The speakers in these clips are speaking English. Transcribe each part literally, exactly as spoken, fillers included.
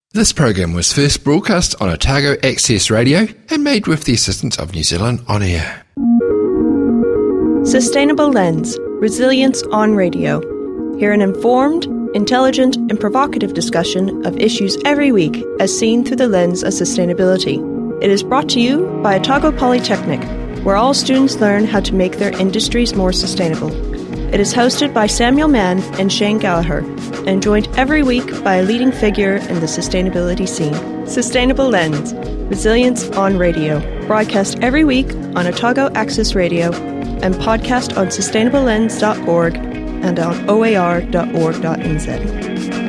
This program was first broadcast on Otago Access Radio and made with the assistance of New Zealand On Air. Sustainable Lens, Resilience on Radio. Hear an informed, intelligent and provocative discussion of issues every week as seen through the lens of sustainability. It is brought to you by Otago Polytechnic, where all students learn how to make their industries more sustainable. It is hosted by Samuel Mann and Shane Gallagher, and joined every week by a leading figure in the sustainability scene. Sustainable Lens, Resilience on Radio, broadcast every week on Otago Access Radio, and podcast on sustainable lens dot org and on o a r dot org dot n z.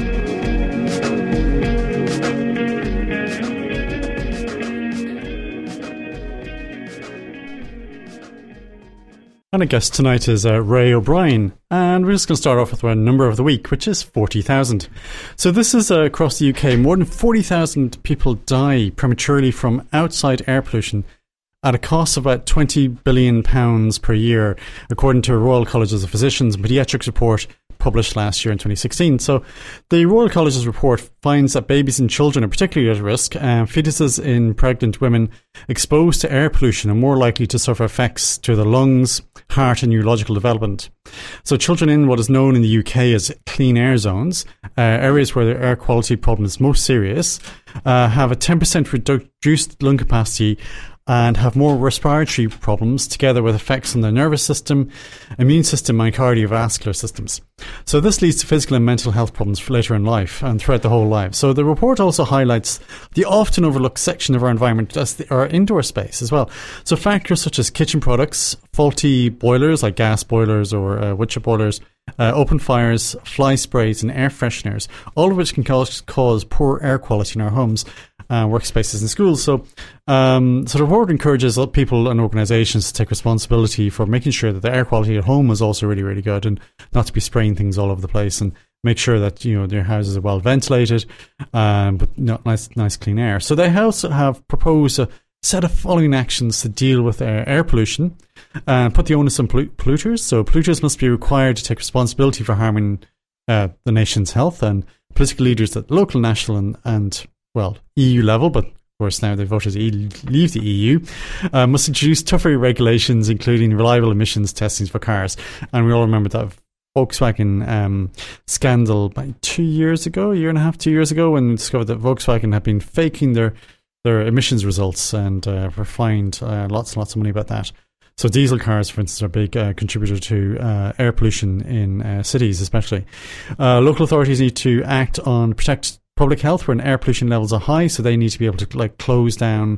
And our guest tonight is uh, Ray O'Brien, and we're just going to start off with our number of the week, which is forty thousand. So this is uh, across the U K. More than forty thousand people die prematurely from outside air pollution at a cost of about twenty billion pounds per year, according to a Royal Colleges of Physicians and Paediatrics report published last year in twenty sixteen. So the Royal College's report finds that babies and children are particularly at risk, and fetuses in pregnant women exposed to air pollution are more likely to suffer effects to the lungs, heart and neurological development. So children in what is known in the U K as clean air zones, uh, areas where the air quality problem is most serious, uh, have a ten percent redu- reduced lung capacity and have more respiratory problems, together with effects on the nervous system, immune system and cardiovascular systems. So this leads to physical and mental health problems for later in life and throughout the whole life. So the report also highlights the often overlooked section of our environment as the, our indoor space as well. So factors such as kitchen products, faulty boilers like gas boilers or uh, wood chip boilers, uh, open fires, fly sprays and air fresheners, all of which can cause, cause poor air quality in our homes, Uh, workspaces and schools. So um, so the report encourages people and organisations to take responsibility for making sure that the air quality at home is also really, really good, and not to be spraying things all over the place, and make sure that, you know, their houses are well ventilated, um, but not nice, nice clean air. So they also have proposed a set of following actions to deal with air, air pollution and put the onus on pollu- polluters. So polluters must be required to take responsibility for harming uh, the nation's health, and political leaders at local, national and, and well, E U level, but of course now they voted to leave the E U, uh, must introduce tougher regulations, including reliable emissions testings for cars. And we all remember that Volkswagen um, scandal about two years ago, a year and a half, two years ago, when we discovered that Volkswagen had been faking their, their emissions results and uh, were fined uh, lots and lots of money about that. So diesel cars, for instance, are a big uh, contributor to uh, air pollution in uh, cities especially. Uh, local authorities need to act on protect public health when air pollution levels are high, so they need to be able to like close down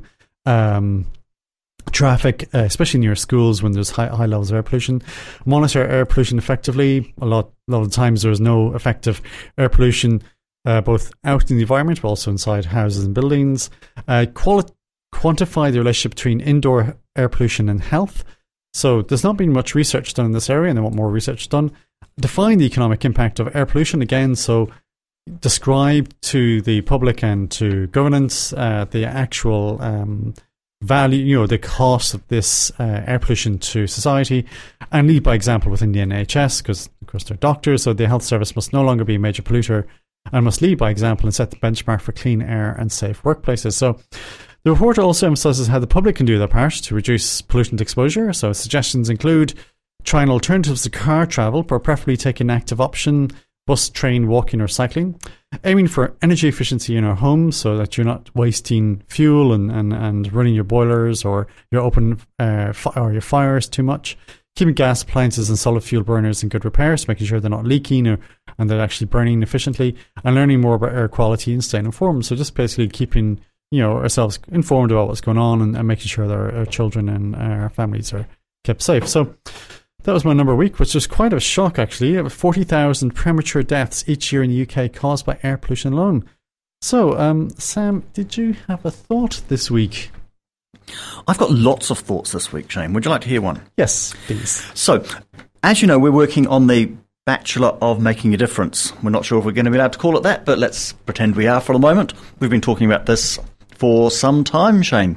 um, traffic, uh, especially near schools when there's high, high levels of air pollution. Monitor air pollution effectively. A lot, a lot of times there is no effective air pollution, uh, both out in the environment but also inside houses and buildings. Uh, quali- quantify the relationship between indoor air pollution and health. So there's not been much research done in this area, and they want more research done. Define the economic impact of air pollution again. So describe to the public and to governance uh, the actual um, value, you know, the cost of this uh, air pollution to society, and lead by example within the N H S, because of course they're doctors, so the health service must no longer be a major polluter and must lead by example and set the benchmark for clean air and safe workplaces. So the report also emphasises how the public can do their part to reduce pollutant exposure. So suggestions include trying alternatives to car travel, but preferably taking an active option: bus, train, walking or cycling. Aiming for energy efficiency in our homes so that you're not wasting fuel and, and, and running your boilers or your open uh, fi- or your fires too much. Keeping gas appliances and solid fuel burners in good repair, so making sure they're not leaking or and they're actually burning efficiently. And learning more about air quality and staying informed. So just basically keeping, you know, ourselves informed about what's going on, and, and making sure that our, our children and our families are kept safe. So that was my number week, which was quite a shock actually. forty thousand premature deaths each year in the U K caused by air pollution alone. So, um, Sam, did you have a thought this week? I've got lots of thoughts this week, Shane. Would you like to hear one? Yes, please. So, as you know, we're working on the Bachelor of Making a Difference. We're not sure if we're going to be allowed to call it that, but let's pretend we are for the moment. We've been talking about this for some time, Shane.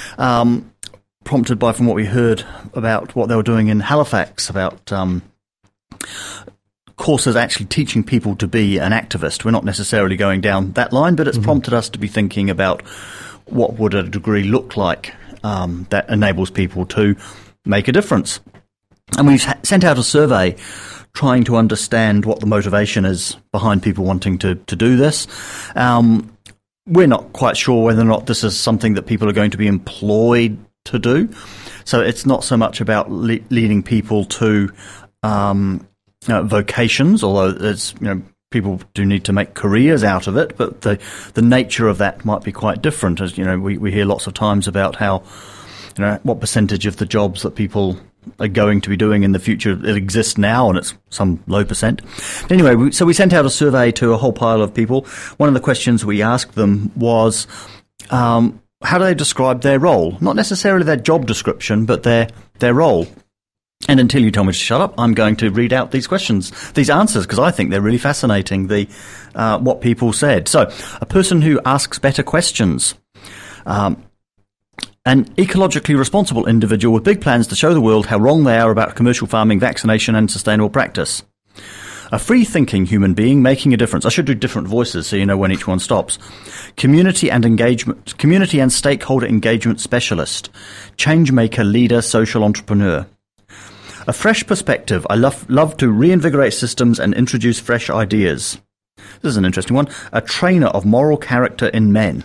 Um, prompted by from what we heard about what they were doing in Halifax, about um, courses actually teaching people to be an activist. We're not necessarily going down that line, but it's mm-hmm. prompted us to be thinking about what would a degree look like um, that enables people to make a difference. And we've sent out a survey trying to understand what the motivation is behind people wanting to, to do this. Um, we're not quite sure whether or not this is something that people are going to be employed to do. So it's not so much about le- leading people to um, uh, vocations, although it's, you know, people do need to make careers out of it, but the the nature of that might be quite different. As you know, we, we hear lots of times about how, you know, what percentage of the jobs that people are going to be doing in the future that exist now, and it's some low percent. Anyway, we, so we sent out a survey to a whole pile of people. One of the questions we asked them was, um, how do they describe their role? Not necessarily their job description, but their their role. And until you tell me to shut up, I'm going to read out these questions, these answers, because I think they're really fascinating, the uh, what people said. So, a person who asks better questions. Um, an ecologically responsible individual with big plans to show the world how wrong they are about commercial farming, vaccination and sustainable practice. A free-thinking human being making a difference. I should do different voices so you know when each one stops. Community and engagement, community and stakeholder engagement specialist. Change maker, leader, social entrepreneur. A fresh perspective. I love, love to reinvigorate systems and introduce fresh ideas. This is an interesting one. A trainer of moral character in men.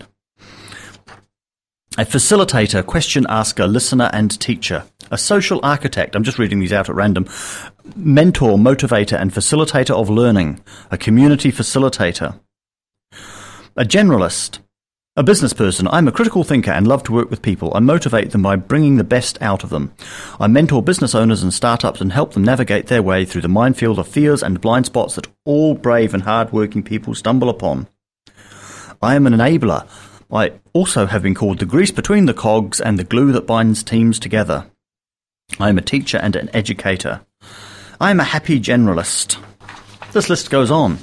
A facilitator, question asker, listener and teacher. A social architect. I'm just reading these out at random. Mentor, motivator and facilitator of learning. A community facilitator. A generalist. A business person. I'm a critical thinker and love to work with people. I motivate them by bringing the best out of them. I mentor business owners and startups and help them navigate their way through the minefield of fears and blind spots that all brave and hard-working people stumble upon. I am an enabler. I also have been called the grease between the cogs and the glue that binds teams together. I am a teacher and an educator. I am a happy generalist. This list goes on.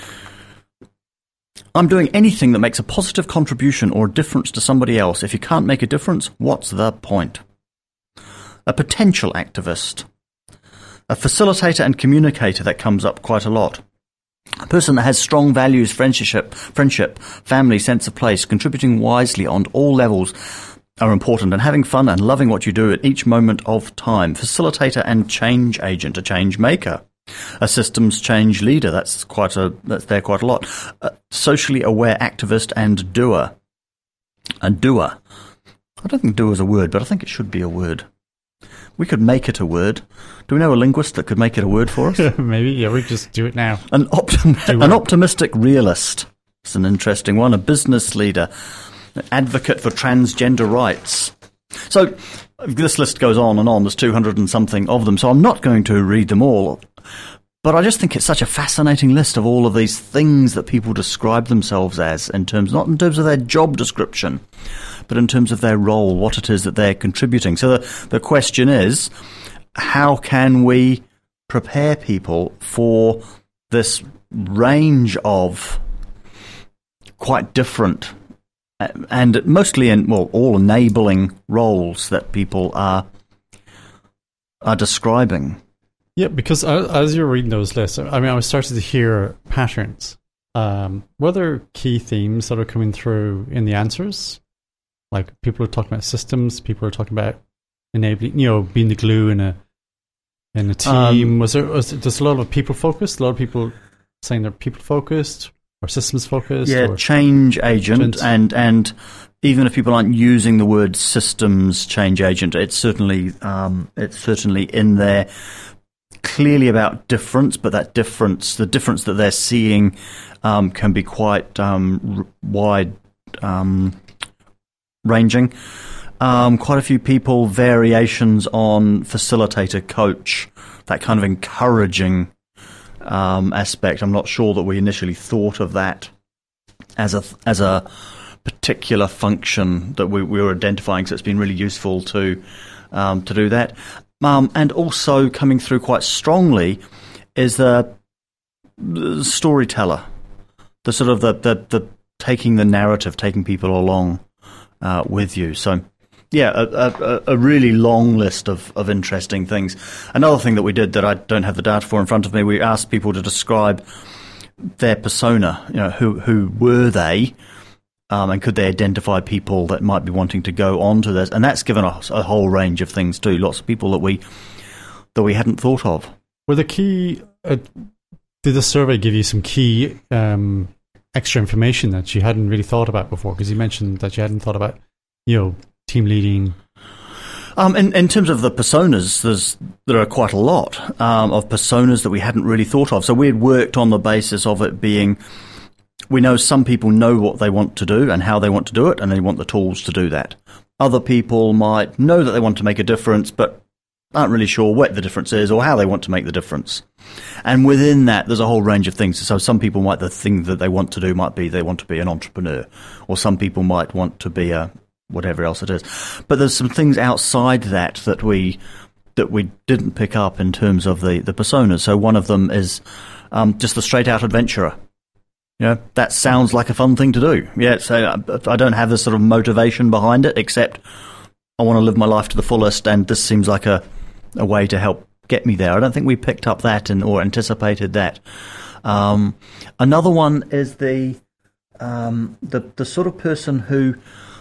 I'm doing anything that makes a positive contribution or a difference to somebody else. If you can't make a difference, what's the point? A potential activist. A facilitator and communicator, that comes up quite a lot. A person that has strong values, friendship, friendship, family, sense of place, contributing wisely on all levels are important, and having fun and loving what you do at each moment of time. Facilitator and change agent, a change maker. A systems change leader, that's quite a that's there quite a lot. A socially aware activist and doer. A doer. I don't think doer is a word, but I think it should be a word. We could make it a word. Do we know a linguist that could make it a word for us? Maybe, yeah, we just do it now. An, optim- an optimistic realist. It's an interesting one. A business leader. An advocate for transgender rights. So this list goes on and on. There's two hundred and something of them, so I'm not going to read them all. But I just think it's such a fascinating list of all of these things that people describe themselves as, in terms, not in terms of their job description, but in terms of their role, what it is that they're contributing. So the, the question is, how can we prepare people for this range of quite different and mostly in, well, all enabling roles that people are are describing? Yeah, because as you're reading those lists, I mean, I was starting to hear patterns. Um, were there key themes that are coming through in the answers? Like people are talking about systems, people are talking about enabling, you know, being the glue in a in a team. Um, was there was there's a lot of people focused? A lot of people saying they're people focused or systems focused? Yeah, or change agent, agent, and and even if people aren't using the word systems change agent, it's certainly um, it's certainly in there. Clearly about difference, but that difference, the difference that they're seeing, um, can be quite um, r- wide um, ranging. Um, quite a few people, variations on facilitator, coach, that kind of encouraging um, aspect. I'm not sure that we initially thought of that as a as a particular function that we, we were identifying, so it's been really useful to um, to do that. Um, and also coming through quite strongly is the, the storyteller, the sort of the, the, the taking the narrative, taking people along uh, with you. So, yeah, a, a, a really long list of, of interesting things. Another thing that we did that I don't have the data for in front of me, we asked people to describe their persona. You know, who who were they, um, and could they identify people that might be wanting to go on to this? And that's given us a whole range of things too. Lots of people that we that we hadn't thought of. Were the key? Uh, did the survey give you some key um, extra information that you hadn't really thought about before? Because you mentioned that you hadn't thought about, you know, team leading. Um, in, in terms of the personas, there's there are quite a lot um, of personas that we hadn't really thought of. So we had worked on the basis of it being, we know some people know what they want to do and how they want to do it, and they want the tools to do that. Other people might know that they want to make a difference, but aren't really sure what the difference is or how they want to make the difference. And within that, there's a whole range of things. So some people might, the thing that they want to do might be they want to be an entrepreneur, or some people might want to be a whatever else it is. But there's some things outside that that we that we didn't pick up in terms of the, the personas. So one of them is um, just the straight-out adventurer. You know, that sounds like a fun thing to do. Yeah, so I don't have this sort of motivation behind it, except I want to live my life to the fullest, and this seems like a a way to help get me there. I don't think we picked up that and or anticipated that. Um, another one is the um, the the sort of person who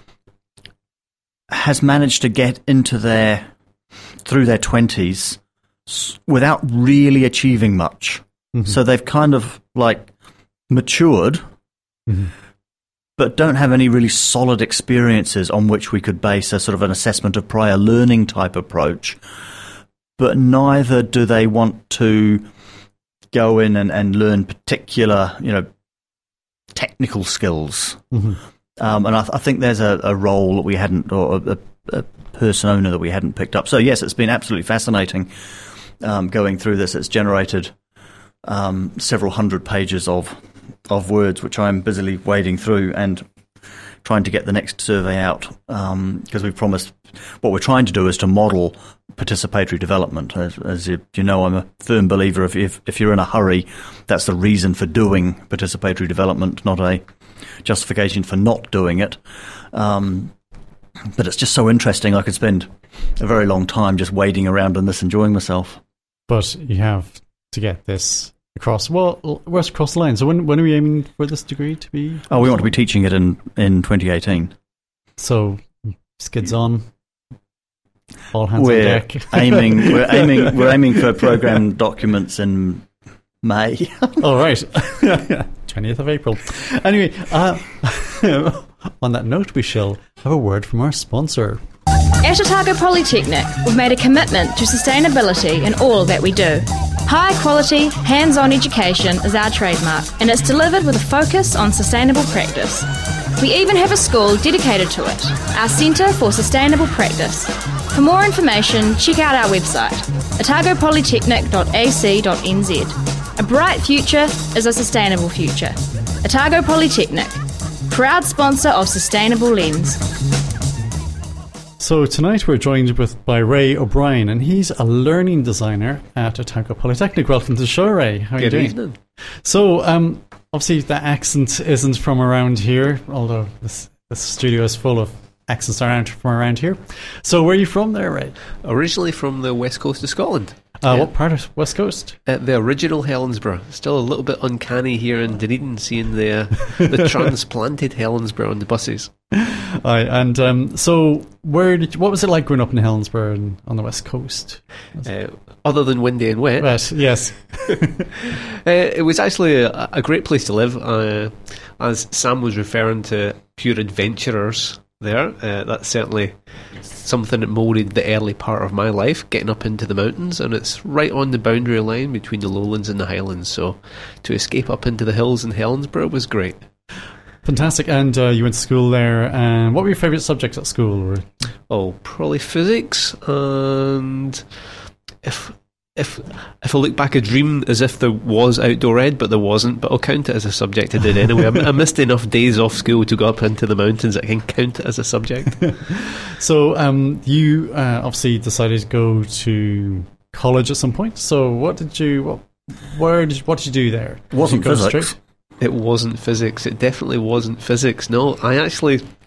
has managed to get into their through their twenties without really achieving much. Mm-hmm. So they've kind of like matured, mm-hmm. but don't have any really solid experiences on which we could base a sort of an assessment of prior learning type approach. But neither do they want to go in and, and learn particular, you know, technical skills. Mm-hmm. Um, and I, th- I think there's a, a role that we hadn't, or a, a persona that we hadn't picked up. So yes, it's been absolutely fascinating um, going through this. It's generated um, several hundred pages of of words, which I'm busily wading through and trying to get the next survey out, because um, we've promised. What we're trying to do is to model participatory development. As, as you, you know, I'm a firm believer if, if if you're in a hurry, that's the reason for doing participatory development, not a justification for not doing it. Um, but it's just so interesting. I could spend a very long time just wading around in this, enjoying myself. But you have to get this across. Well, where's across the line? So when when are we aiming for this degree to be? Oh, we want to be teaching it in, in twenty eighteen. So skids on. All hands we're on deck. aiming. We're aiming. We're aiming for program documents in May. All right, twentieth of April. Anyway, uh, on that note, we shall have a word from our sponsor. At Otago Polytechnic, we've made a commitment to sustainability in all that we do. High quality, hands-on education is our trademark, and it's delivered with a focus on sustainable practice. We even have a school dedicated to it, our Centre for Sustainable Practice. For more information, check out our website, otago polytechnic dot a c dot n z. A bright future is a sustainable future. Otago Polytechnic, proud sponsor of Sustainable Lens. So tonight we're joined with by Ray O'Brien, and he's a learning designer at Otago Polytechnic. Welcome to the show, Ray. How are Good you doing? Evening. So, um, obviously the accent isn't from around here, although this, this studio is full of accents around from around here. So where are you from there, Ray? Originally from the west coast of Scotland. Uh, yeah. What part of West Coast? At the original Helensburgh. Still a little bit uncanny here in Dunedin, seeing the uh, the transplanted Helensburgh on the buses. Aye, and um, so where did you, what was it like growing up in Helensburgh and on the West Coast? Uh, other than windy and wet. Right, yes. uh, it was actually a, a great place to live. Uh, as Sam was referring to pure adventurers there, uh, that's certainly something that moulded the early part of my life, getting up into the mountains, and it's right on the boundary line between the lowlands and the highlands, so to escape up into the hills in Helensburgh was great. Fantastic. And uh, you went to school there, and what were your favourite subjects at school? Oh, probably physics, and if if if I look back, a dream as if there was outdoor ed, but there wasn't, but I'll count it as a subject I did anyway. I, I missed enough days off school to go up into the mountains that I can count it as a subject. So um, you uh, obviously decided to go to college at some point. So what did you, what, where did you, what did you do there? It wasn't physics. Straight? It wasn't physics. It definitely wasn't physics. No, I actually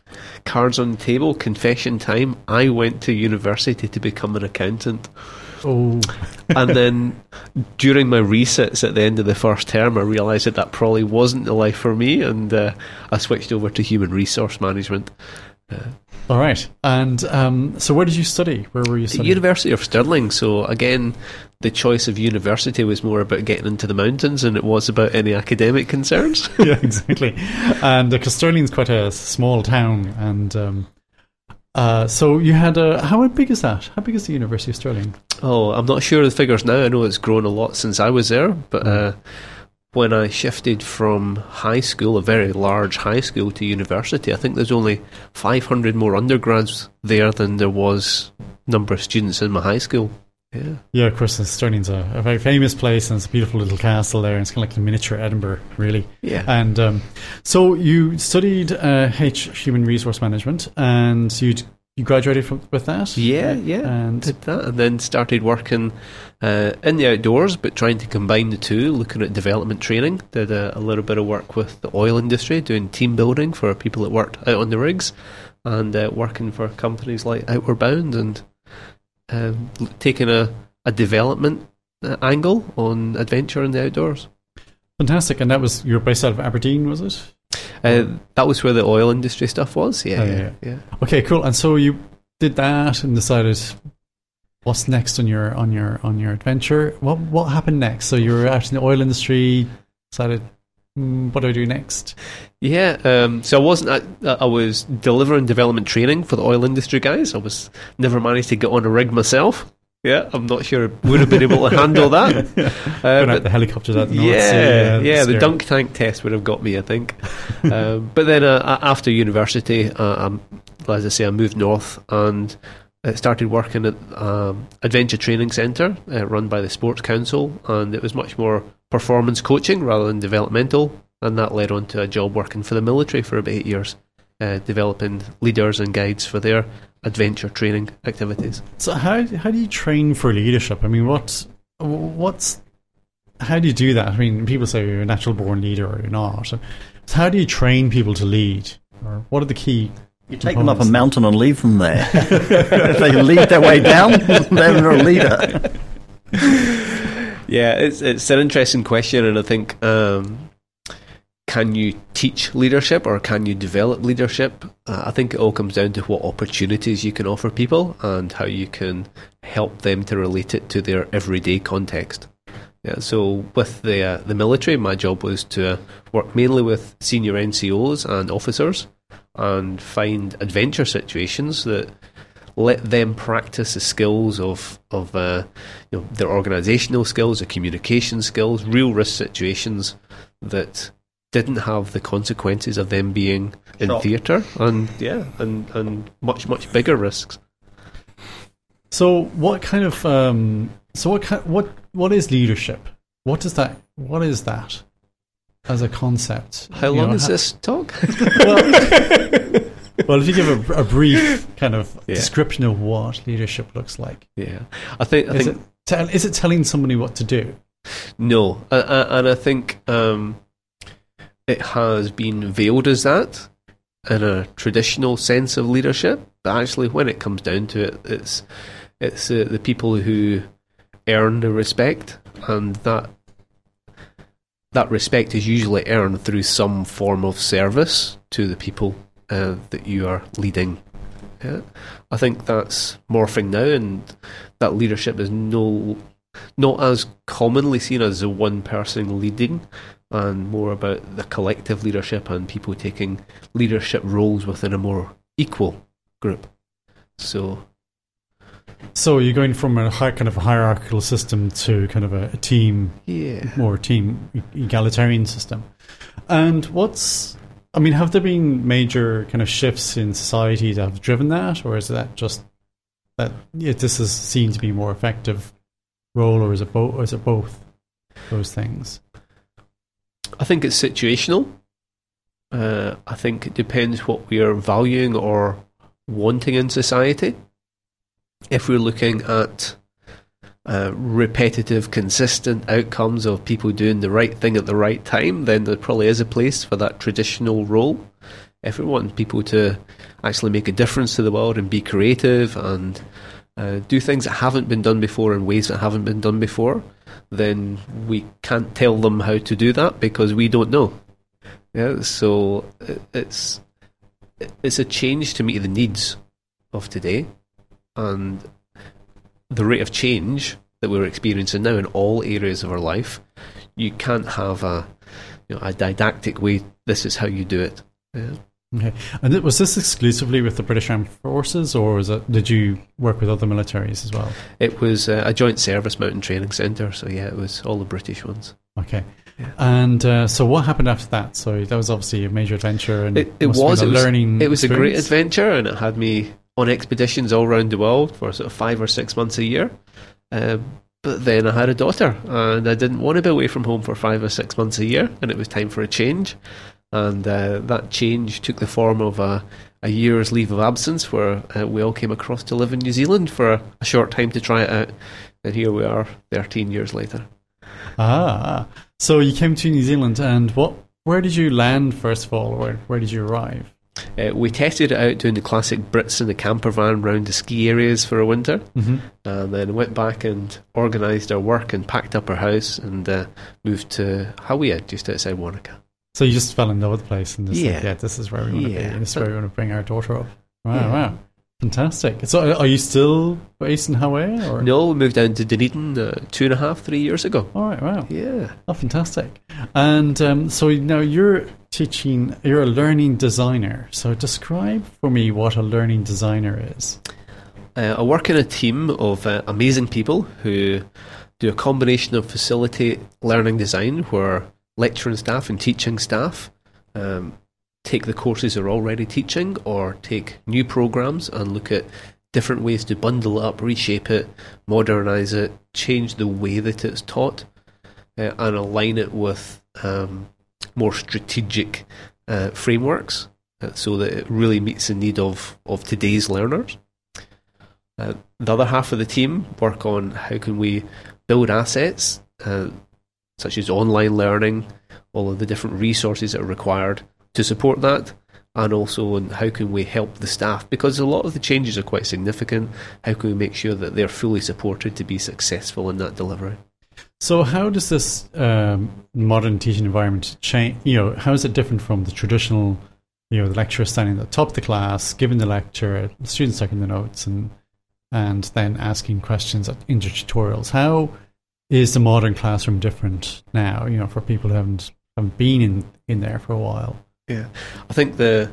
cards on the table, confession time. I went to university to become an accountant. Oh. And then during my resits at the end of the first term, I realised that that probably wasn't the life for me, and uh, I switched over to human resource management. Uh, All right. And um, so where did you study? Where were you At studying? University of Stirling. So again, the choice of university was more about getting into the mountains than it was about any academic concerns. Yeah, exactly. And because uh, Stirling's quite a small town, and um, uh, so you had a. How big is that? How big is the University of Stirling? Oh, I'm not sure of the figures now. I know it's grown a lot since I was there, but Mm. uh, when I shifted from high school, a very large high school, to university, I think there's only five hundred more undergrads there than there was number of students in my high school. Yeah. Yeah, of course, Stirling's a, a very famous place, and it's a beautiful little castle there, and it's kind of like a miniature Edinburgh, really. Yeah. And um, so you studied uh, H Human Resource Management, and you you graduated from, with that. Yeah, yeah. And did that, and then started working uh, in the outdoors, but trying to combine the two, looking at development training. Did a, a little bit of work with the oil industry, doing team building for people that worked out on the rigs, and uh, working for companies like Outward Bound, and um, taking a, a development uh, angle on adventure in the outdoors. fantastic. And that was you were based out of Aberdeen, was it? Uh, that was where the oil industry stuff was. Yeah, Oh, yeah, yeah. yeah. Okay, cool. And so you did that and decided what's next on your on your on your adventure. What what happened next? So you were out in the oil industry, decided, mm, what do I do next? Yeah, um, so I wasn't. At, I was delivering development training for the oil industry guys. I was never managed to get on a rig myself. Yeah, I'm not sure I would have been able to handle that. Uh, Going out but the helicopters out the North Sea. yeah, yeah, the scary. dunk tank test would have got me, I think. um, but then uh, after university, uh, um, as I say, I moved north and uh, started working at um, Adventure Training Centre, uh, run by the Sports Council, and it was much more performance coaching rather than developmental, and that led on to a job working for the military for about eight years, uh, developing leaders and guides for their adventure training activities. So how how do you train for leadership? I mean, what what's how do you do that? I mean, people say you're a natural born leader or you're not. So how do you train people to lead? Or what are the key? You take them up a mountain and leave them there. If they can lead their way down, they're a leader. Yeah, it's it's an interesting question, and I think um, can you teach leadership or can you develop leadership? Uh, I think it all comes down to what opportunities you can offer people and how you can help them to relate it to their everyday context. Yeah, so with the uh, the military, my job was to uh, work mainly with senior N C Os and officers and find adventure situations that let them practice the skills of of uh, you know, their organisational skills, their communication skills, real risk situations that didn't have the consequences of them being in Sure. theatre, and yeah, and, and much much bigger risks. So what kind of um, so what kind, what what is leadership? What is that? What is that as a concept? How You long know, is ha- this talk? Well, well, if you give a, a brief kind of Yeah. description of what leadership looks like, yeah, I think I is think it tell, is it telling somebody what to do? no, uh, uh, and I think um, it has been veiled as that in a traditional sense of leadership, but actually, when it comes down to it, it's it's uh, the people who earn the respect, and that that respect is usually earned through some form of service to the people uh, that you are leading. Yeah. I think that's morphing now, and that leadership is no not as commonly seen as the one person leading, and more about the collective leadership and people taking leadership roles within a more equal group. So So you're going from a hi- kind of a hierarchical system to kind of a, a team, yeah. more team egalitarian system. And what's, I mean, have there been major kind of shifts in society that have driven that, or is that just that yeah, this is seen to be more effective role, or is it both? Or is it both those things? I think it's situational. Uh, I think it depends what we are valuing or wanting in society. If we're looking at uh, repetitive, consistent outcomes of people doing the right thing at the right time, then there probably is a place for that traditional role. If we want people to actually make a difference to the world and be creative and uh, do things that haven't been done before in ways that haven't been done before, then we can't tell them how to do that because we don't know. Yeah, so it's it's a change to meet the needs of today, and the rate of change that we're experiencing now in all areas of our life. You can't have a you know a didactic way. This is how you do it. Yeah. Okay, and th- was this exclusively with the British Armed Forces, or was it? Did you work with other militaries as well? It was uh, a joint service mountain training centre, so yeah, it was all the British ones. Okay, yeah. and uh, so what happened after that? So that was obviously a major adventure, and it, it must was have been a it was, learning. It was experience. a great adventure, and it had me on expeditions all around the world for sort of five or six months a year. Um, but then I had a daughter, and I didn't want to be away from home for five or six months a year, and it was time for a change. And uh, that change took the form of a, a year's leave of absence, where uh, we all came across to live in New Zealand for a, a short time to try it out. And here we are, thirteen years later. Ah, so you came to New Zealand, and what? Where did you land first of all, or where, where did you arrive? Uh, we tested it out doing the classic Brits in the camper van round the ski areas for a winter, mm-hmm. and then went back and organised our work and packed up our house and uh, moved to Hawea, just outside Wanaka. So you just fell in love with the place and just yeah. like, yeah, this is where we want yeah. to be. This is where we want to bring our daughter up. Wow, yeah. wow. Fantastic. So are you still based in Hawea? Or? No, we moved down to Dunedin uh, two and a half, three years ago. All right, wow. Yeah. Oh, fantastic. And um, so now you're teaching, you're a learning designer. So describe for me what a learning designer is. Uh, I work in a team of uh, amazing people who do a combination of facilitate learning design, where lecturing staff and teaching staff um, take the courses they're already teaching or take new programs and look at different ways to bundle it up, reshape it, modernise it, change the way that it's taught, uh, and align it with um, more strategic uh, frameworks uh, so that it really meets the need of, of today's learners. Uh, the other half of the team work on how can we build assets uh, such as online learning, all of the different resources that are required to support that, and also on how can we help the staff, because a lot of the changes are quite significant. How can we make sure that they're fully supported to be successful in that delivery? So how does this um, modern teaching environment change? You know, how is it different from the traditional, you know, the lecturer standing at the top of the class, giving the lecture, the students taking the notes, and and then asking questions in the tutorials? How is the modern classroom different now, you know, for people who haven't, haven't been in, in there for a while? Yeah, I think the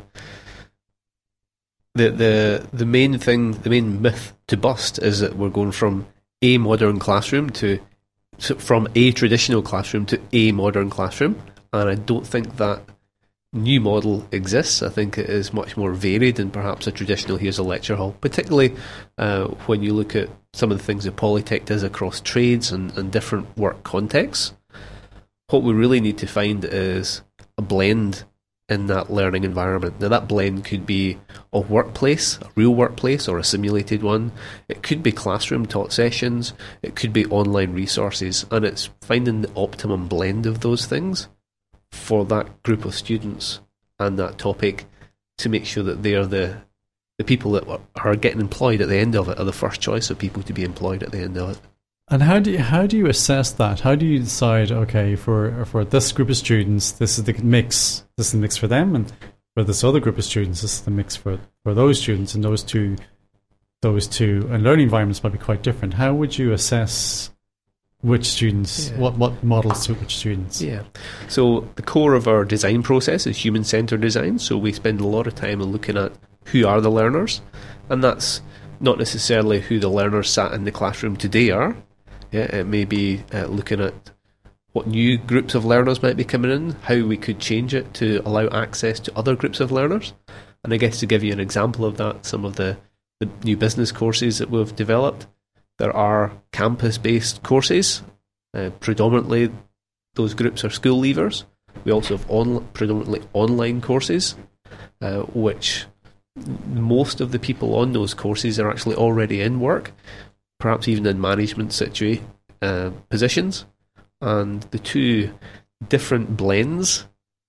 the the the main thing, the main myth to bust is that we're going from a modern classroom to, to from a traditional classroom to a modern classroom, and I don't think that new model exists. I think it is much more varied than perhaps a traditional here's a lecture hall, particularly uh, when you look at some of the things that Polytech does across trades and, and different work contexts. What we really need to find is a blend in that learning environment. Now that blend could be a workplace, a real workplace or a simulated one. It could be classroom taught sessions. It could be online resources, and it's finding the optimum blend of those things for that group of students and that topic to make sure that they're the the people that are getting employed at the end of it are the first choice of people to be employed at the end of it. And how do you, how do you assess that? How do you decide, okay, for for this group of students, this is the mix, this is the mix for them, and for this other group of students, this is the mix for, for those students, and those two, those two, and learning environments might be quite different. How would you assess which students, yeah. what, what models suit which students? Yeah. So the core of our design process is human-centered design, so we spend a lot of time looking at who are the learners, and that's not necessarily who the learners sat in the classroom today are. Yeah, it may be uh, looking at what new groups of learners might be coming in, how we could change it to allow access to other groups of learners. And I guess to give you an example of that, some of the, the new business courses that we've developed, there are campus-based courses. Uh, predominantly, those groups are school leavers. We also have on, predominantly online courses, uh, which most of the people on those courses are actually already in work, perhaps even in management situa- uh, positions. And the two different blends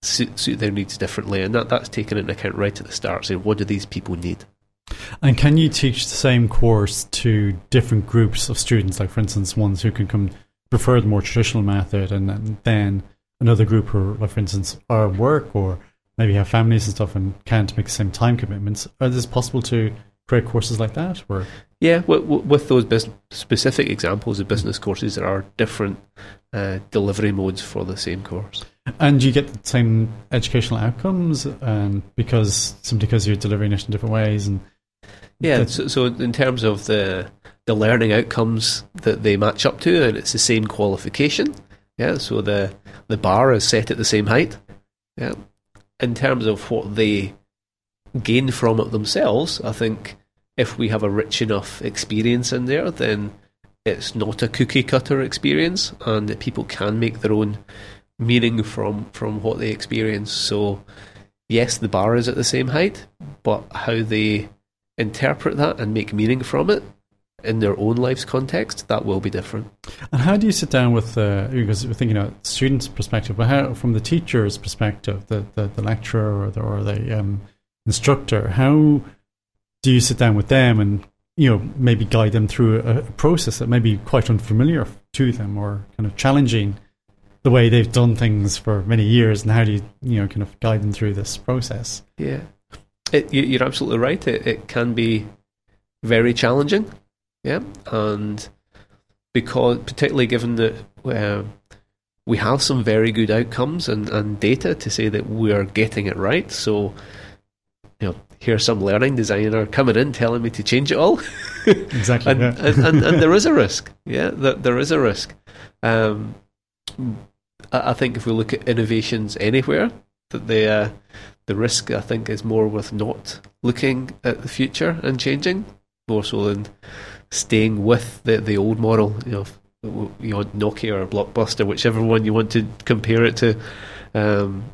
suit, suit their needs differently, and that, that's taken into account right at the start, saying what do these people need. And can you teach the same course to different groups of students, like for instance ones who can come prefer the more traditional method, and, and then another group who, like for instance, are at work or maybe have families and stuff and can't make the same time commitments? Are this possible to create courses like that? Or yeah, with, with those business specific examples of business courses, there are different uh, delivery modes for the same course. And do you get the same educational outcomes, um, because simply because you're delivering it in different ways? And yeah, so, so in terms of the the learning outcomes that they match up to, and it's the same qualification. Yeah, so the the bar is set at the same height. Yeah, in terms of what they gain from it themselves, I think if we have a rich enough experience in there, then it's not a cookie cutter experience, and that people can make their own meaning from from what they experience. So yes, the bar is at the same height, but how they interpret that and make meaning from it in their own life's context, that will be different. And how do you sit down with, uh, because we're thinking of students' perspective, but how, from the teacher's perspective, the, the, the lecturer or the, or the um, instructor, how do you sit down with them and, you know, maybe guide them through a, a process that may be quite unfamiliar to them, or kind of challenging the way they've done things for many years, and how do you, you know, kind of guide them through this process? Yeah, it, you, you're absolutely right. It, it can be very challenging. Yeah, and because particularly given that uh, we have some very good outcomes and, and data to say that we are getting it right. So, you know, here's some learning designer coming in telling me to change it all. Exactly. and, yeah. and, and, and there is a risk. Yeah, there, there is a risk. Um, I, I think if we look at innovations anywhere, that the uh, the risk, I think, is more with not looking at the future and changing, more so than staying with the, the old model, you know, you know, Nokia or Blockbuster, whichever one you want to compare it to. Um,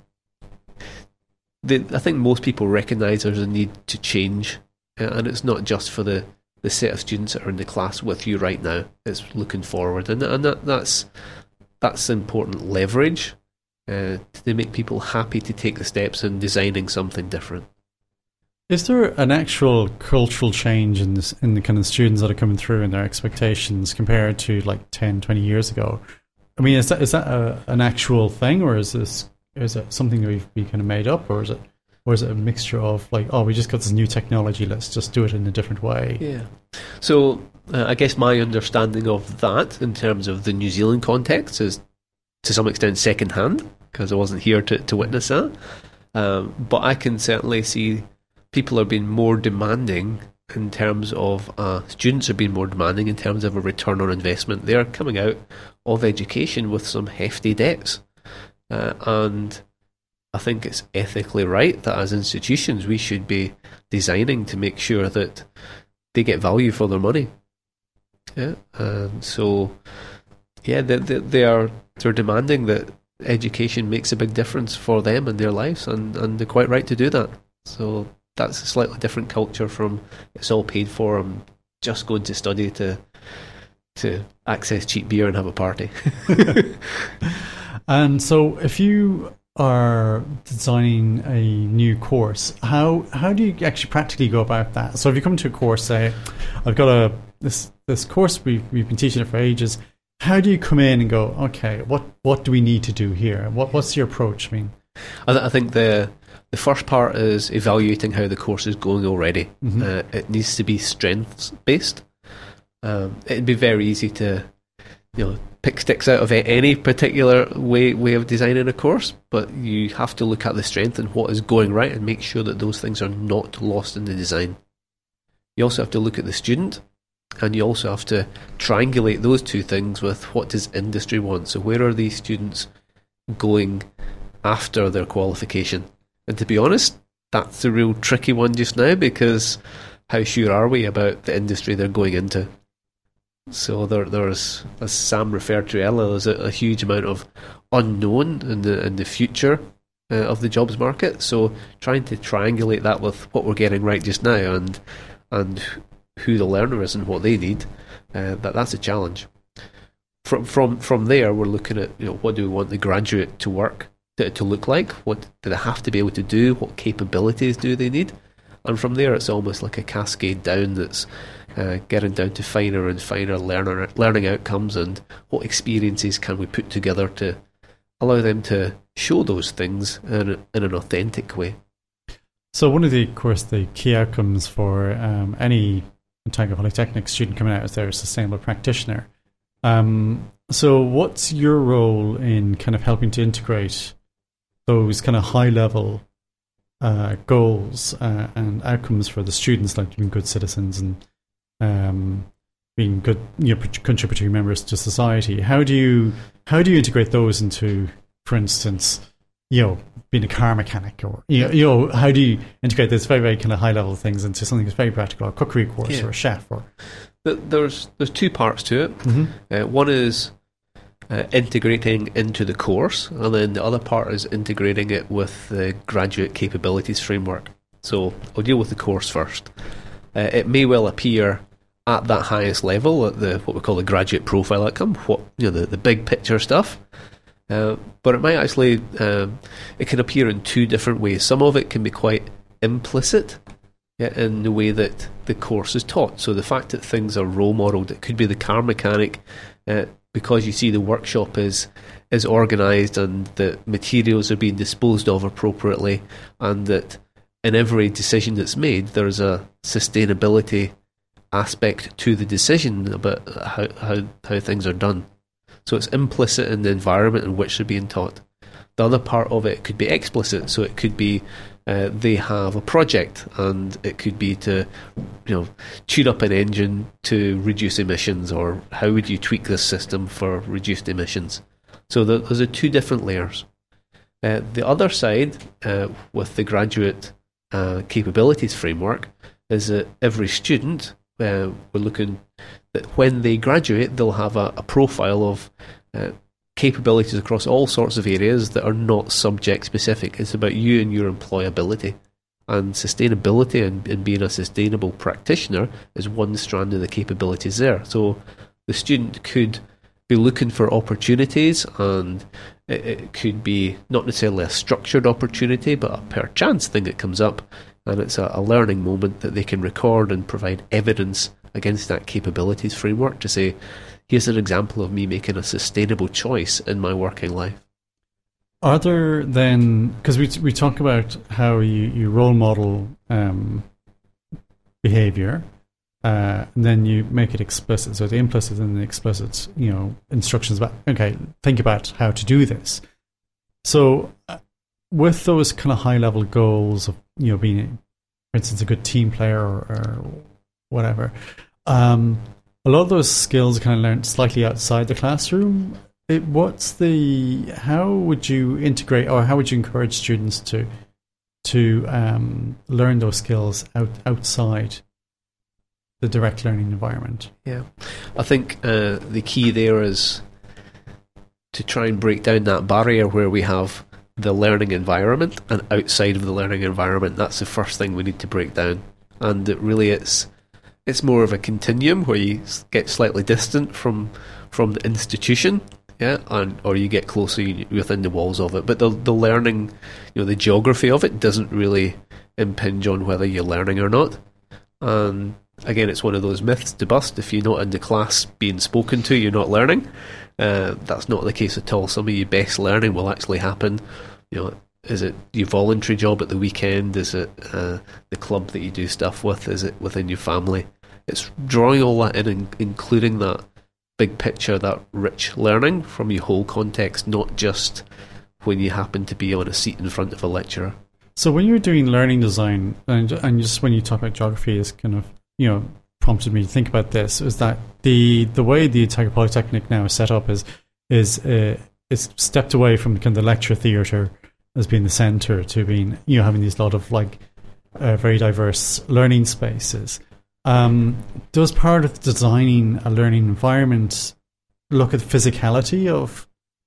the, I think most people recognise there's a need to change, and it's not just for the, the set of students that are in the class with you right now. It's looking forward, and and that, that's that's important leverage uh, to make people happy to take the steps in designing something different. Is there an actual cultural change in this, in the kind of students that are coming through and their expectations compared to like ten, twenty years ago? I mean, is that is that a, an actual thing, or is this is it something that we've we kind of made up, or is it or is it a mixture of like, oh, we just got this new technology, let's just do it in a different way? Yeah. So uh, I guess my understanding of that in terms of the New Zealand context is to some extent second-hand, because I wasn't here to, to witness that. Um, but I can certainly see people are being more demanding in terms of, uh, students are being more demanding in terms of a return on investment. They are coming out of education with some hefty debts. Uh, and I think it's ethically right that as institutions we should be designing to make sure that they get value for their money. Yeah. And so, yeah, they, they, they are they're demanding that education makes a big difference for them in their lives, and, and they're quite right to do that. So that's a slightly different culture from it's all paid for, I'm just going to study to to access cheap beer and have a party. And so if you are designing a new course, how how do you actually practically go about that? So if you come to a course, say, I've got a this this course, we've, we've been teaching it for ages, how do you come in and go, okay, what, what do we need to do here? What What's your approach? I mean, I, th- I think the the first part is evaluating how the course is going already. Mm-hmm. Uh, it needs to be strengths based. Um, it'd be very easy to, you know, pick sticks out of any particular way way of designing a course, but you have to look at the strength and what is going right and make sure that those things are not lost in the design. You also have to look at the student, and you also have to triangulate those two things with what does industry want. So where are these students going after their qualification? And to be honest, that's the real tricky one just now, because how sure are we about the industry they're going into? So there, there's, as Sam referred to earlier, there's a, a huge amount of unknown in the in the future uh, of the jobs market. So trying to triangulate that with what we're getting right just now, and and who the learner is and what they need, uh, that that's a challenge. From from from there, we're looking at, you know, what do we want the graduate to work to, to look like? What do they have to be able to do? What capabilities do they need? And from there, it's almost like a cascade down that's uh, getting down to finer and finer learner, learning outcomes, and what experiences can we put together to allow them to show those things in, a, in an authentic way. So one of the, of course, the key outcomes for um, any Otago Polytechnic student coming out is they're a sustainable practitioner. Um, so what's your role in kind of helping to integrate those kind of high-level uh, goals uh, and outcomes for the students, like being good citizens and um, being good, you know, contributing members to society? How do you how do you integrate those into, for instance, you know, being a car mechanic, or you know, you know how do you integrate those very very kind of high level things into something that's very practical, a cookery course yeah. or a chef? Or there's there's two parts to it. Mm-hmm. Uh, one is uh, integrating into the course, and then the other part is integrating it with the graduate capabilities framework. So I'll deal with the course first. Uh, it may well appear at that highest level, at the what we call the graduate profile outcome, what you know the, the big picture stuff. Uh, but it might actually, um, it can appear in two different ways. Some of it can be quite implicit yeah, in the way that the course is taught. So the fact that things are role modelled, it could be the car mechanic, uh, because you see the workshop is is organised and the materials are being disposed of appropriately, and that in every decision that's made, there's a sustainability aspect to the decision about how, how, how things are done. So it's implicit in the environment in which they're being taught. The other part of it could be explicit. So it could be uh, they have a project, and it could be to, you know, tune up an engine to reduce emissions, or how would you tweak this system for reduced emissions. So the, those are two different layers. Uh, the other side, uh, with the graduate uh, capabilities framework, is that every student, uh, we're looking that when they graduate, they'll have a, a profile of uh, capabilities across all sorts of areas that are not subject specific. It's about you and your employability. And sustainability and, and being a sustainable practitioner is one strand of the capabilities there. So the student could be looking for opportunities, and it, it could be not necessarily a structured opportunity, but a per chance thing that comes up, and it's a, a learning moment that they can record and provide evidence against that capabilities framework to say, here's an example of me making a sustainable choice in my working life. Are there then, because we we talk about how you, you role model um, behaviour, uh, and then you make it explicit. So the implicit and the explicit, you know, instructions about, okay, think about how to do this. So uh, with those kind of high level goals of, you know, being, for instance, a good team player or, or whatever, um, a lot of those skills are kind of learned slightly outside the classroom. It, what's the, how would you integrate, or how would you encourage students to to um, learn those skills out, outside the direct learning environment? Yeah, I think uh, the key there is to try and break down that barrier where we have the learning environment and outside of the learning environment. That's the first thing we need to break down, and it really it's it's more of a continuum where you get slightly distant from from the institution, yeah, and or you get closer within the walls of it. But the the learning, you know, the geography of it doesn't really impinge on whether you're learning or not. And again, it's one of those myths to bust. If you're not in the class being spoken to, you're not learning. Uh, that's not the case at all. Some of your best learning will actually happen, you know, is it your voluntary job at the weekend? Is it uh, the club that you do stuff with? Is it within your family? It's drawing all that in and including that big picture, that rich learning from your whole context, not just when you happen to be on a seat in front of a lecturer. So when you're doing learning design, and, and just when you talk about geography, is kind of, you know, prompted me to think about this, is that the the way the Otago Polytechnic now is set up is is uh, is stepped away from kind of the lecture theatre as being the centre to being, you know, having these lot of like uh, very diverse learning spaces. Um, does part of designing a learning environment look at the physicality of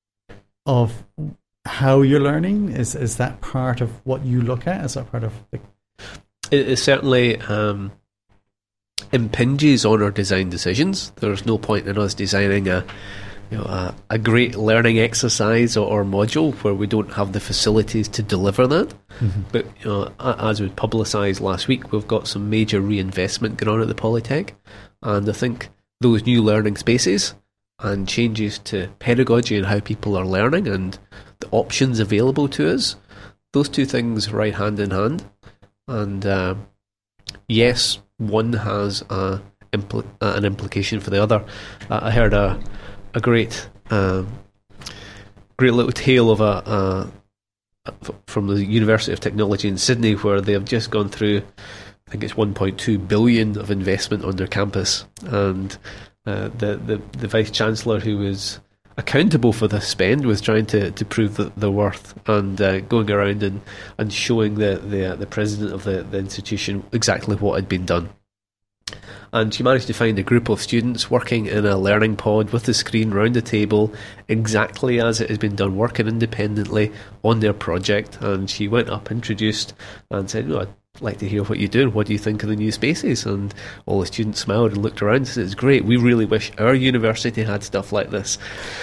of how you're learning? Is is that part of what you look at? Is that part of the... It, it certainly um, impinges on our design decisions. There's no point in us designing a you know, a, a great learning exercise or, or module where we don't have the facilities to deliver that. Mm-hmm. But you know, as we publicised last week, we've got some major reinvestment going on at the Polytech, and I think those new learning spaces and changes to pedagogy and how people are learning and the options available to us, those two things right hand in hand. And uh, yes, one has a impl- uh, an implication for the other. Uh, I heard a a great uh, great little tale of a, a from the University of Technology in Sydney, where they have just gone through, I think it's one point two billion of investment on their campus, and uh, the, the the vice chancellor who was accountable for this spend was trying to, to prove the, the worth, and uh, going around and, and showing the the, uh, the president of the, the institution exactly what had been done. And she managed to find a group of students working in a learning pod with the screen round the table, exactly as it has been done, working independently on their project. And she went up, introduced, and said, "Oh, I'd like to hear what you do, and what do you think of the new spaces?" And all the students smiled and looked around and said, "It's great, we really wish our university had stuff like this."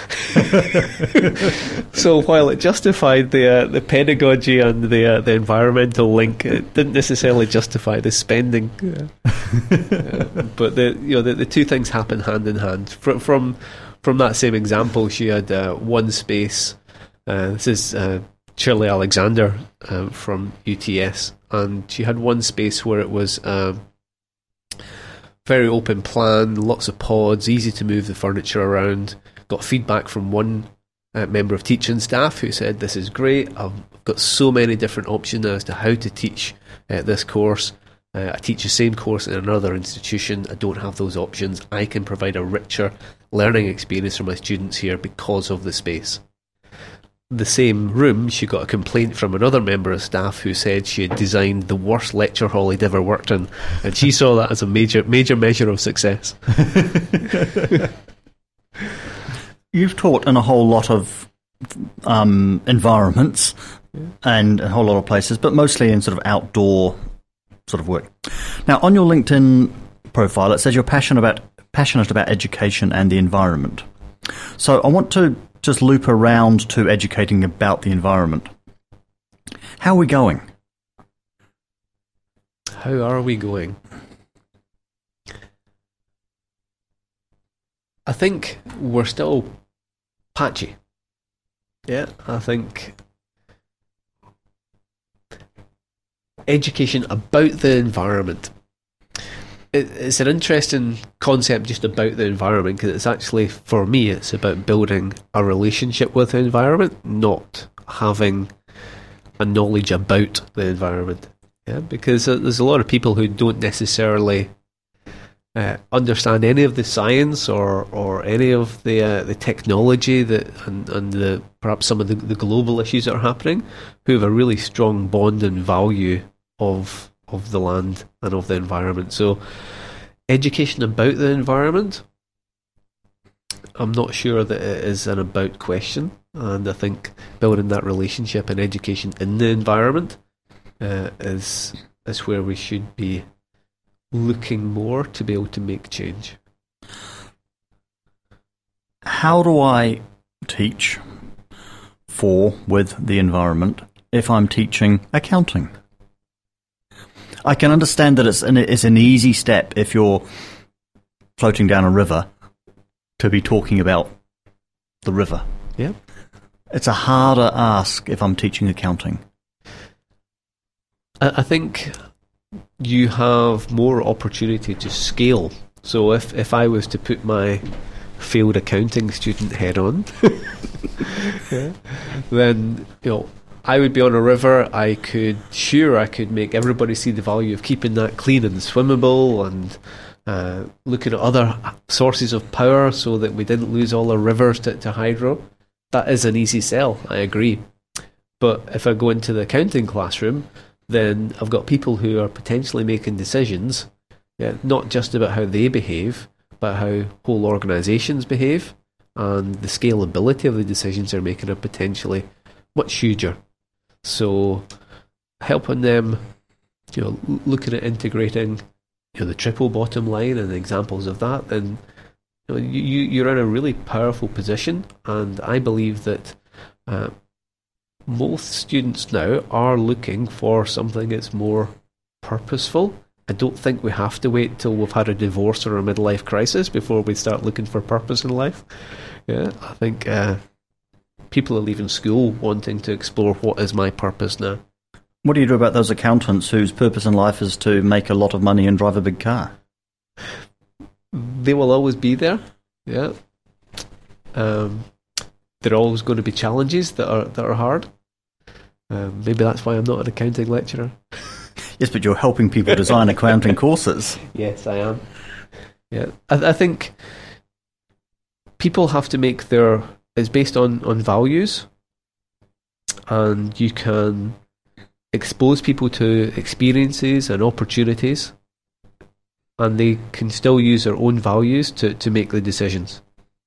So while it justified the uh, the pedagogy and the uh, the environmental link, it didn't necessarily justify the spending. uh, but the you know the, the two things happen hand in hand. From from, from that same example, she had uh, one space. Uh, this is uh, Shirley Alexander uh, from U T S. And she had one space where it was a very open plan, lots of pods, easy to move the furniture around. Got feedback from one uh, member of teaching staff who said, "This is great, I've got so many different options as to how to teach uh, this course. Uh, I teach the same course in another institution, I don't have those options. I can provide a richer learning experience for my students here because of the space." The same room, she got a complaint from another member of staff who said she had designed the worst lecture hall he'd ever worked in, and she saw that as a major major measure of success. You've taught in a whole lot of um, environments yeah. and a whole lot of places, but mostly in sort of outdoor sort of work. Now, on your LinkedIn profile, it says you're passionate about passionate about education and the environment. So I want to just loop around to educating about the environment. How are we going? How are we going? I think we're still patchy. Yeah, I think education about the environment. It's an interesting concept just about the environment, because it's actually, for me, it's about building a relationship with the environment, not having a knowledge about the environment. Yeah, because there's a lot of people who don't necessarily uh, understand any of the science or, or any of the uh, the technology that and, and the perhaps some of the, the global issues that are happening, who have a really strong bond and value of of the land and of the environment. So education about the environment, I'm not sure that it is an about question, and I think building that relationship and education in the environment uh, is is where we should be looking more to be able to make change. How do I teach for with the environment if I'm teaching accounting? I can understand that it's an, it's an easy step if you're floating down a river to be talking about the river. Yeah. It's a harder ask if I'm teaching accounting. I, I think you have more opportunity to scale. So if, if I was to put my failed accounting student head on, yeah, then, you know, I would be on a river. I could, sure, I could make everybody see the value of keeping that clean and swimmable, and uh, looking at other sources of power so that we didn't lose all our rivers to, to hydro. That is an easy sell, I agree. But if I go into the accounting classroom, then I've got people who are potentially making decisions, yeah, not just about how they behave, but how whole organisations behave, and the scalability of the decisions they're making are potentially much huger. So helping them, you know, looking at integrating, you know, the triple bottom line and examples of that, then, you You know, you, you- you're in a really powerful position, and I believe that uh, most students now are looking for something that's more purposeful. I don't think we have to wait till we've had a divorce or a midlife crisis before we start looking for purpose in life. Yeah, I think uh, people are leaving school wanting to explore what is my purpose now. What do you do about those accountants whose purpose in life is to make a lot of money and drive a big car? They will always be there. Yeah. Um, there are always going to be challenges that are that are hard. Um, maybe that's why I'm not an accounting lecturer. Yes, but you're helping people design accounting courses. Yes, I am. Yeah, I, I think people have to make their. It's based on on values, and you can expose people to experiences and opportunities, and they can still use their own values to, to make the decisions.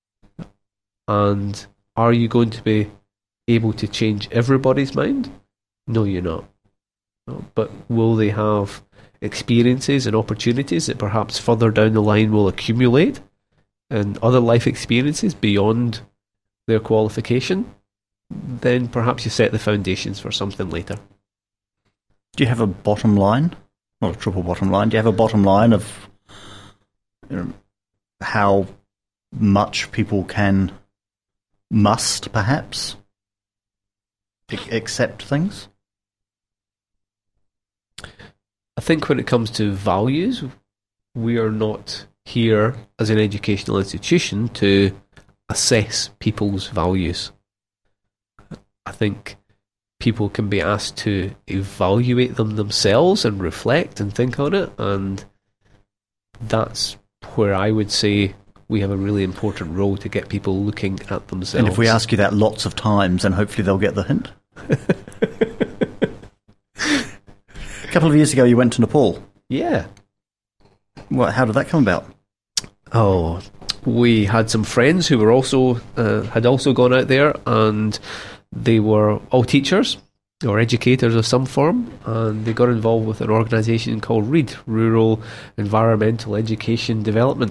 And are you going to be able to change everybody's mind? No, you're not. No, but will they have experiences and opportunities that perhaps further down the line will accumulate, and other life experiences beyond their qualification? Then perhaps you set the foundations for something later. Do you have a bottom line? Not a triple bottom line. Do you have a bottom line of, you know, how much people can, must perhaps, a- accept things? I think when it comes to values, we are not here as an educational institution to assess people's values. I think people can be asked to evaluate them themselves and reflect and think on it, and that's where I would say we have a really important role to get people looking at themselves. And if we ask you that lots of times, then hopefully they'll get the hint. A couple of years ago, you went to Nepal. Yeah. What, how did that come about? Oh, we had some friends who were also uh, had also gone out there, and they were all teachers or educators of some form, and they got involved with an organisation called READ, Rural Environmental Education Development.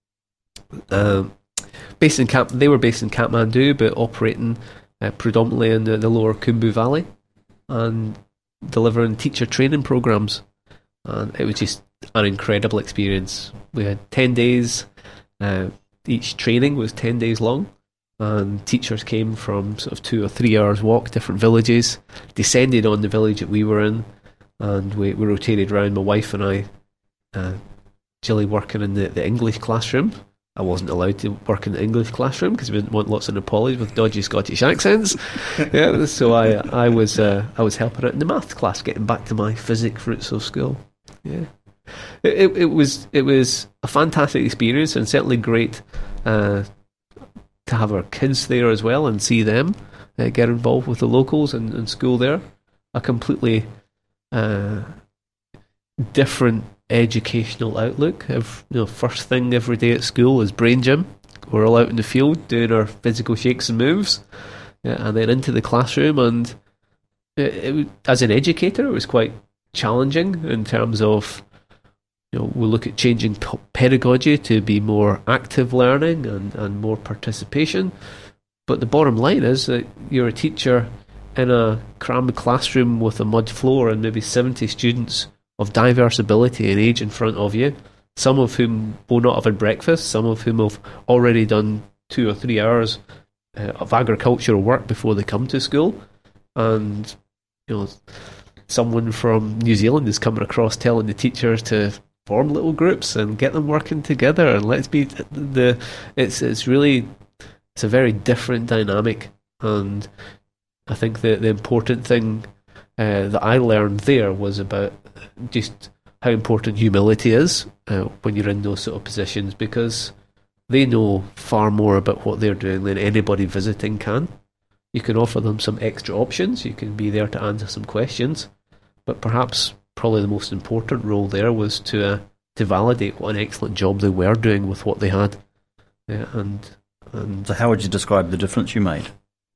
Um, based in Kam- they were based in Kathmandu, but operating uh, predominantly in the, the lower Khumbu Valley, and delivering teacher training programs. And it was just an incredible experience. We had ten days. Uh, each training was ten days long, and teachers came from sort of two or three hours walk, different villages, descended on the village that we were in, and we, we rotated around, my wife and I, uh, Jilly working in the, the English classroom. I wasn't allowed to work in the English classroom because we didn't want lots of Nepalis with dodgy Scottish accents. Yeah, so I I was uh, I was helping out in the math class, getting back to my physics roots of school. Yeah, it, it, it was it was a fantastic experience, and certainly great uh, to have our kids there as well and see them uh, get involved with the locals and, and school there. A completely uh, different educational outlook. Every, you know, first thing every day at school is brain gym. We're all out in the field doing our physical shakes and moves, yeah, and then into the classroom. And it, it, as an educator, it was quite challenging in terms of, you know, we look at changing p- pedagogy to be more active learning and, and more participation. But the bottom line is that you're a teacher in a crammed classroom with a mud floor and maybe seventy students of diverse ability and age in front of you, some of whom will not have had breakfast, some of whom have already done two or three hours uh, of agricultural work before they come to school. And, you know, someone from New Zealand is coming across telling the teachers to form little groups and get them working together, and let's be the it's it's really it's a very different dynamic. And I think the the important thing uh, that I learned there was about just how important humility is uh, when you're in those sort of positions, because they know far more about what they're doing than anybody visiting can. You can offer them some extra options, you can be there to answer some questions, but perhaps probably the most important role there was to uh, to validate what an excellent job they were doing with what they had. Yeah, and and So how would you describe the difference you made?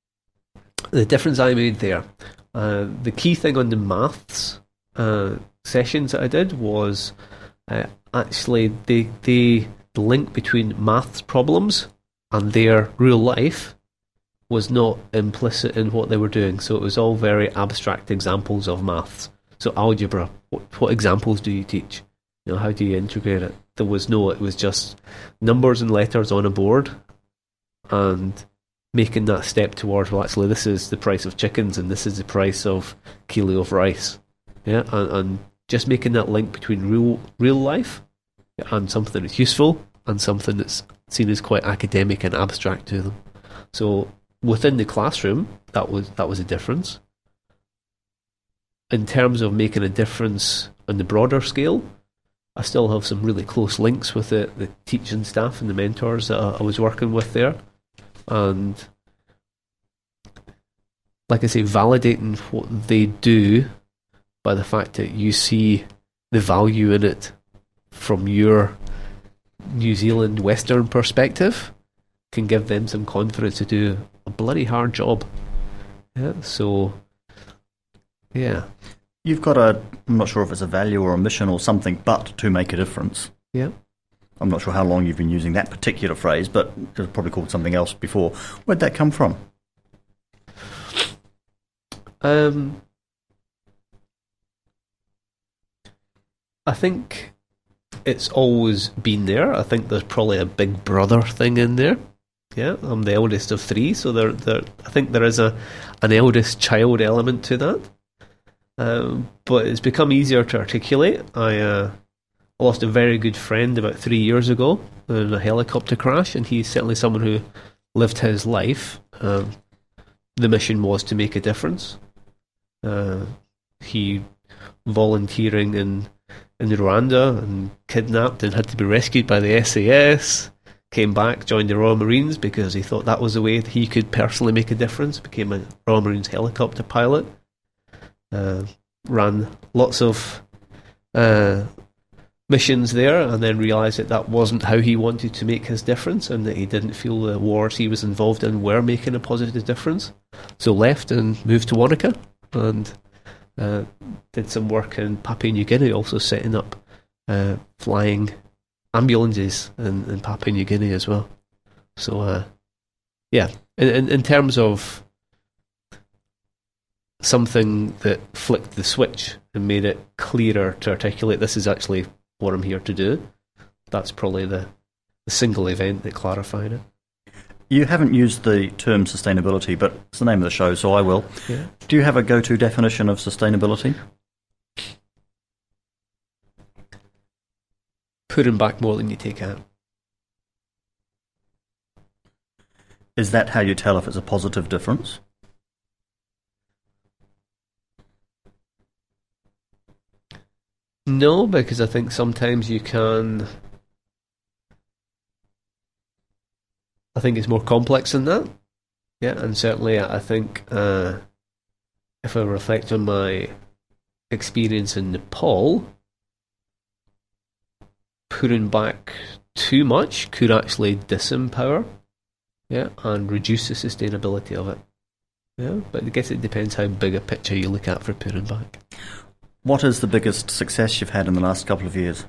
the difference I made there, uh, the key thing on the maths uh, sessions that I did was uh, actually they they the link between maths problems and their real life was not implicit in what they were doing. So it was all very abstract examples of maths. So algebra, what, what examples do you teach? You know, how do you integrate it? There was no, it was just numbers and letters on a board and making that step towards, well, actually, this is the price of chickens and this is the price of kilo of rice. Yeah, and, and just making that link between real real life and something that's useful and something that's seen as quite academic and abstract to them. So within the classroom, that was that was a difference. In terms of making a difference on the broader scale, I still have some really close links with the, the teaching staff and the mentors that I, I was working with there. And like I say, validating what they do by the fact that you see the value in it from your New Zealand Western perspective can give them some confidence to do a bloody hard job. Yeah, so, yeah. You've got a, I'm not sure if it's a value or a mission or something, but to make a difference. Yeah. I'm not sure how long you've been using that particular phrase, but it's probably called something else before. Where'd that come from? Um, I think it's always been there. I think there's probably a big brother thing in there. Yeah, I'm the eldest of three, so there, there. I think there is a an eldest child element to that. Um, but it's become easier to articulate. I uh, lost a very good friend about three years ago in a helicopter crash, and he's certainly someone who lived his life. Um, the mission was to make a difference. Uh, he volunteering in in Rwanda and kidnapped and had to be rescued by the S A S. Came back, joined the Royal Marines because he thought that was the way that he could personally make a difference. Became a Royal Marines helicopter pilot. Uh, ran lots of uh, missions there, and then realised that that wasn't how he wanted to make his difference, and that he didn't feel the wars he was involved in were making a positive difference. So left and moved to Wanaka, and uh, did some work in Papua New Guinea, also setting up uh, flying ambulances in, in Papua New Guinea as well. So, uh, yeah, in, in, in terms of something that flicked the switch and made it clearer to articulate, this is actually what I'm here to do, that's probably the, the single event that clarified it. You haven't used the term sustainability, but it's the name of the show, so I will. Yeah. Do you have a go-to definition of sustainability? Putting back more than you take out. Is that how you tell if it's a positive difference? No, because I think sometimes you can... I think it's more complex than that. Yeah, and certainly I think uh, if I reflect on my experience in Nepal, putting back too much could actually disempower, yeah, and reduce the sustainability of it. Yeah, but I guess it depends how big a picture you look at for putting back. What is the biggest success you've had in the last couple of years?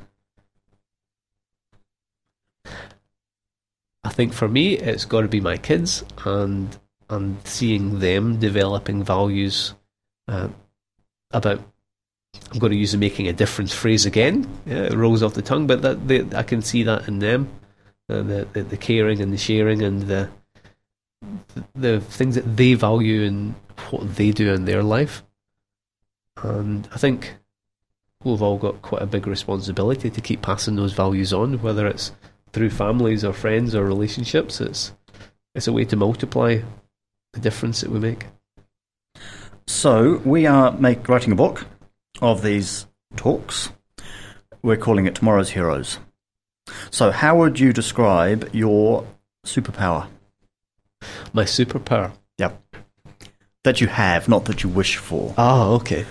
I think for me, it's got to be my kids and and seeing them developing values uh, about. I'm going to use the making a difference phrase again. Yeah, it rolls off the tongue, but that they, I can see that in them, uh, the, the the caring and the sharing and the the things that they value and what they do in their life. And I think we've all got quite a big responsibility to keep passing those values on, whether it's through families or friends or relationships. It's it's a way to multiply the difference that we make. So we are make, writing a book of these talks. We're calling it Tomorrow's Heroes. So how would you describe your superpower? My superpower? Yep. That you have, not that you wish for. Oh, okay.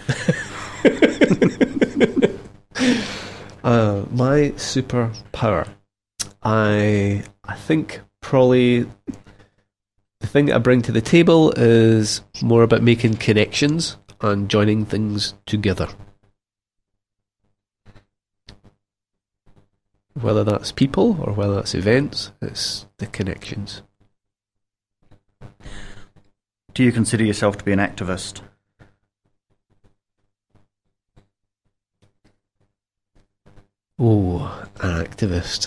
uh, my superpower. I I think probably the thing that I bring to the table is more about making connections and joining things together. Whether that's people or whether that's events, it's the connections. Do you consider yourself to be an activist? Oh, an activist.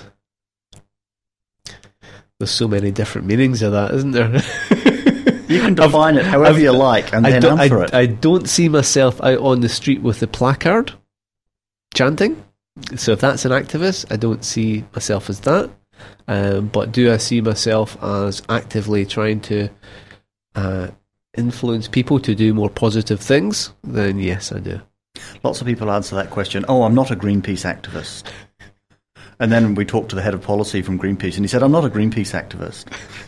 There's so many different meanings of that, isn't there? You can define it however I've, you like and I then answer I, it. I don't see myself out on the street with the placard chanting. So if that's an activist, I don't see myself as that. Um, but do I see myself as actively trying to uh, influence people to do more positive things? Then yes, I do. Lots of people answer that question, oh, I'm not a Greenpeace activist. And then we talked to the head of policy from Greenpeace, and he said, I'm not a Greenpeace activist.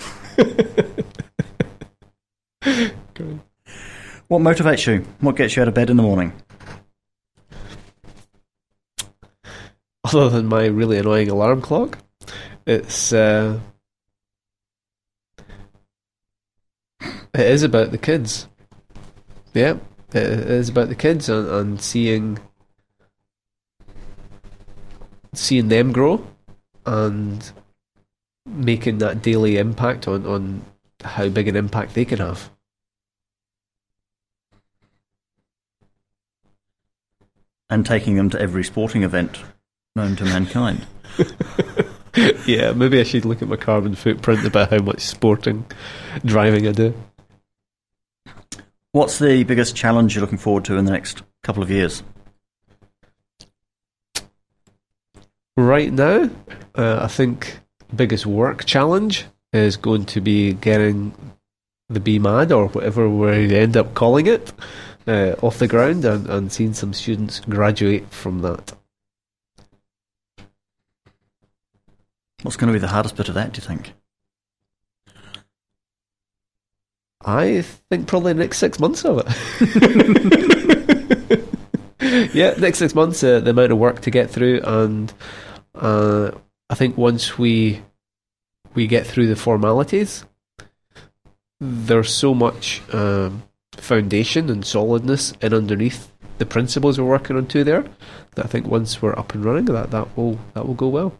What motivates you? What gets you out of bed in the morning? Other than my really annoying alarm clock, it's uh, it is about the kids. Yeah, it is about the kids and, and seeing seeing them grow and making that daily impact on, on how big an impact they can have. And taking them to every sporting event known to mankind. Yeah, maybe I should look at my carbon footprint about how much sporting driving I do. What's the biggest challenge you're looking forward to in the next couple of years? Right now, uh, I think the biggest work challenge is going to be getting the B M A D, or whatever we end up calling it, uh, off the ground and, and seeing some students graduate from that. What's going to be the hardest bit of that, do you think? I think probably the next six months of it. Yeah, next six months, uh, the amount of work to get through, and uh, I think once we we get through the formalities, there's so much um, foundation and solidness in underneath the principles we're working on too there, that I think once we're up and running, that, that will that will go well.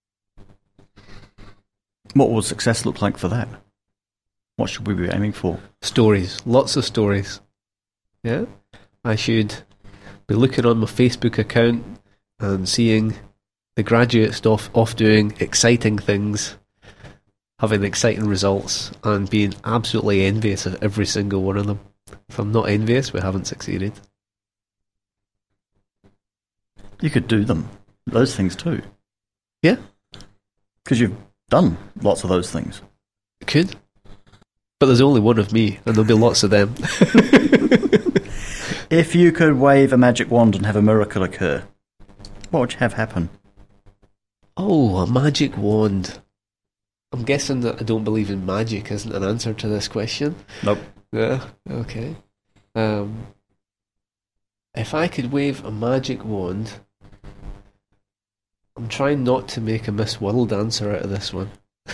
What will success look like for that? What should we be aiming for? Stories. Lots of stories. Yeah? I should be looking on my Facebook account and seeing the graduates off, off doing exciting things, having exciting results, and being absolutely envious of every single one of them. If I'm not envious, we haven't succeeded. You could do them. Those things too. Yeah. Because you've done lots of those things. Could. But there's only one of me, and there'll be lots of them. If you could wave a magic wand and have a miracle occur, what would you have happen? Oh, a magic wand. I'm guessing that I don't believe in magic isn't an answer to this question. Nope. Yeah, okay. Um, if I could wave a magic wand, I'm trying not to make a Miss World answer out of this one.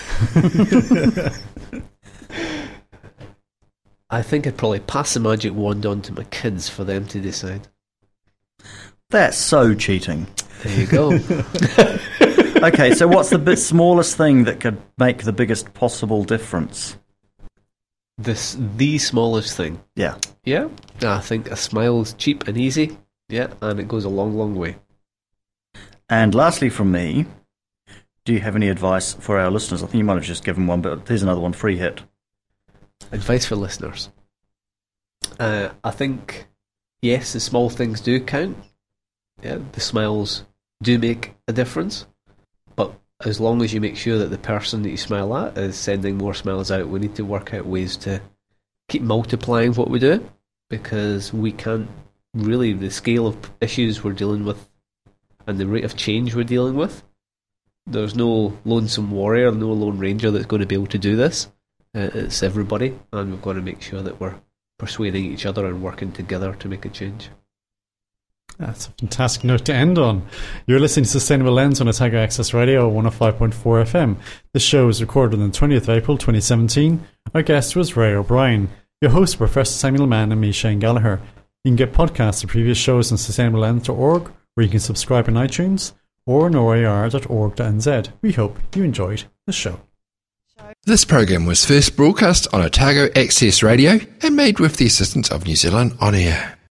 I think I'd probably pass the magic wand on to my kids for them to decide. That's so cheating. There you go. Okay, so what's the bit smallest thing that could make the biggest possible difference? This the smallest thing. Yeah. Yeah. I think a smile's cheap and easy. Yeah, and it goes a long, long way. And lastly from me, do you have any advice for our listeners? I think you might have just given one, but here's another one, free hit. Advice for listeners. Uh, I think, yes, the small things do count. Yeah, the smiles do make a difference. But as long as you make sure that the person that you smile at is sending more smiles out, we need to work out ways to keep multiplying what we do, because we can't really, the scale of issues we're dealing with and the rate of change we're dealing with, there's no lonesome warrior, no lone ranger that's going to be able to do this. Uh, it's everybody, and we've got to make sure that we're persuading each other and working together to make a change. That's a fantastic note to end on. You're listening to Sustainable Lens on Otago Access Radio one oh five point four F M. This show was recorded on the twentieth of April twenty seventeen. Our guest was Ray O'Brien. Your hosts were Professor Samuel Mann and me, Shane Gallagher. You can get podcasts of previous shows on sustainable lens dot org, where you can subscribe on iTunes, or n o a r dot org dot n z. We hope you enjoyed the show. This program was first broadcast on Otago Access Radio and made with the assistance of New Zealand On Air.